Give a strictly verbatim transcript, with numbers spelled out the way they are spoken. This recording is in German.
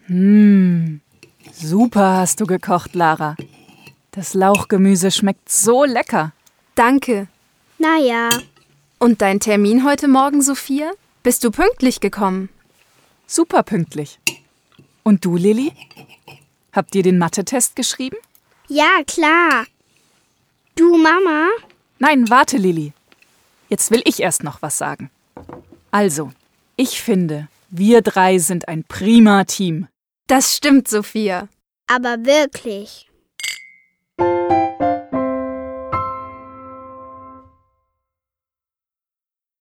Hm, super hast du gekocht, Lara. Das Lauchgemüse schmeckt so lecker. Danke. Naja. Und dein Termin heute Morgen, Sophia? Bist du pünktlich gekommen? Super pünktlich. Und du, Lilly? Habt ihr den Mathe-Test geschrieben? Ja, klar. Du, Mama? Nein, warte, Lilly. Jetzt will ich erst noch was sagen. Also, ich finde, wir drei sind ein prima Team. Das stimmt, Sophia. Aber wirklich.